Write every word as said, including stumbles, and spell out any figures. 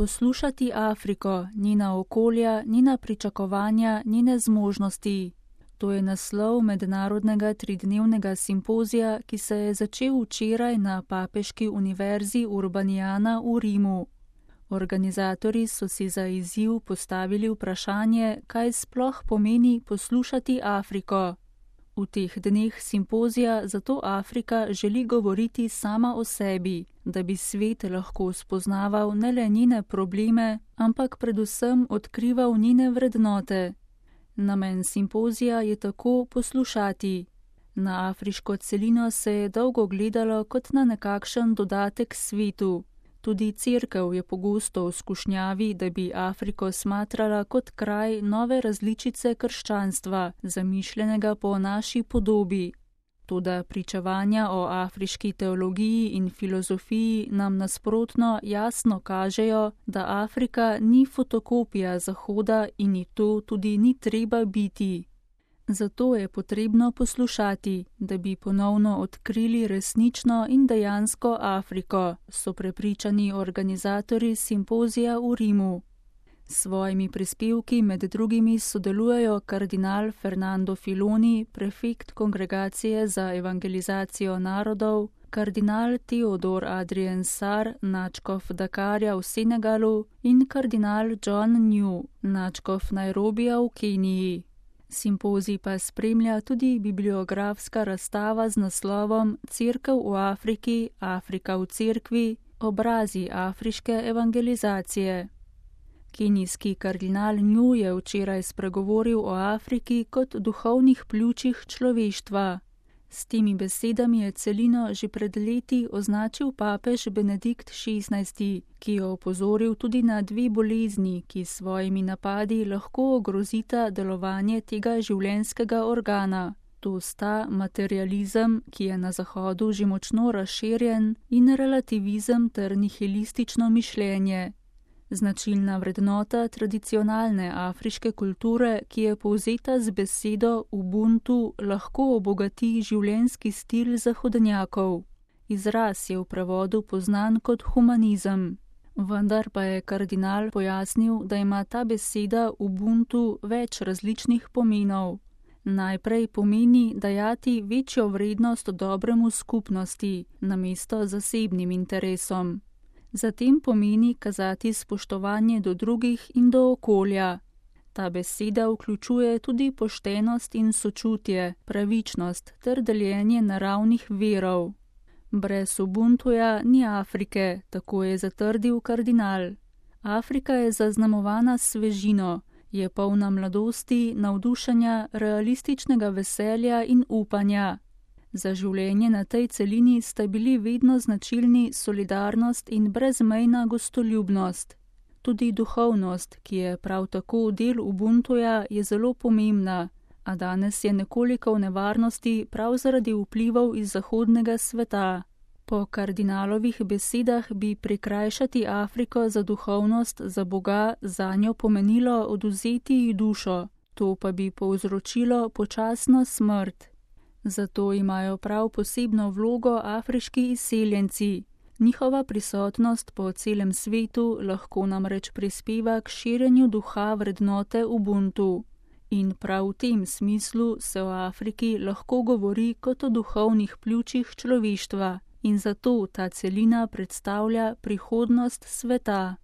Poslušati Afriko, njena okolja, njena pričakovanja, njene zmožnosti. To je naslov mednarodnega tridnevnega simpozija, ki se je začel včeraj na Papeški univerzi Urbaniana v Rimu. Organizatorji so si za izziv postavili vprašanje, kaj sploh pomeni poslušati Afriko. V teh dneh simpozija zato Afrika želi govoriti sama o sebi, da bi svet lahko spoznaval ne le njene probleme, ampak predvsem odkrival njene vrednote. Namen simpozija je tako poslušati. Na afriško celino se je dolgo gledalo kot na nekakšen dodatek svetu. Tudi cerkev je pogosto v skušnjavi, da bi Afriko smatrala kot kraj nove različice krščanstva, zamišljenega po naši podobi. Toda pričevanja o afriški teologiji in filozofiji nam nasprotno jasno kažejo, da Afrika ni fotokopija Zahoda in ji to tudi ni treba biti. Zato je potrebno poslušati, da bi ponovno odkrili resnično in dejansko Afriko, so prepričani organizatorji simpozija v Rimu. S svojimi prispevki med drugimi sodelujejo kardinal Fernando Filoni, prefekt Kongregacije za evangelizacijo narodov, kardinal Theodor Adrien Sarr, nadškof Dakarja v Senegalu in kardinal John New, nadškof Nairobija v Keniji. Simpozij pa spremlja tudi bibliografska razstava z naslovom Cerkev v Afriki, Afrika v cerkvi, obrazi afriške evangelizacije. Kenijski kardinal Nju je včeraj spregovoril o Afriki kot duhovnih pljučih človeštva. S temi besedami je celino že pred leti označil papež Benedikt šestnajsti, ki je opozoril tudi na dve bolezni, ki s svojimi napadi lahko ogrozita delovanje tega življenjskega organa. To sta materializem, ki je na Zahodu že močno razširjen, in relativizem ter nihilistično mišljenje. Značilna vrednota tradicionalne afriške kulture, ki je povzeta z besedo Ubuntu, lahko obogati življenjski stil zahodnjakov. Izraz je v prevodu poznan kot humanizem. Vendar pa je kardinal pojasnil, da ima ta beseda Ubuntu več različnih pomenov. Najprej pomeni dajati večjo vrednost dobremu skupnosti, namesto zasebnim interesom. Zatem pomeni kazati spoštovanje do drugih in do okolja. Ta beseda vključuje tudi poštenost in sočutje, pravičnost ter deljenje naravnih virov. Brez Ubuntuja ni Afrike, tako je zatrdil kardinal. Afrika je zaznamovana s svežino, je polna mladosti, navdušenja, realističnega veselja in upanja. Za življenje na tej celini sta bili vedno značilni solidarnost in brezmejna gostoljubnost. Tudi duhovnost, ki je prav tako del Ubuntuja, je zelo pomembna, a danes je nekoliko v nevarnosti prav zaradi vplivov iz zahodnega sveta. Po kardinalovih besedah bi prikrajšati Afriko za duhovnost, za Boga, zanjo pomenilo odvzeti ji dušo, to pa bi povzročilo počasno smrt. Zato imajo prav posebno vlogo afriški izseljenci. Njihova prisotnost po celem svetu lahko namreč prispeva k širjenju duha vrednote Ubuntu. In prav v tem smislu se o Afriki lahko govori kot o duhovnih pljučih človeštva in zato ta celina predstavlja prihodnost sveta.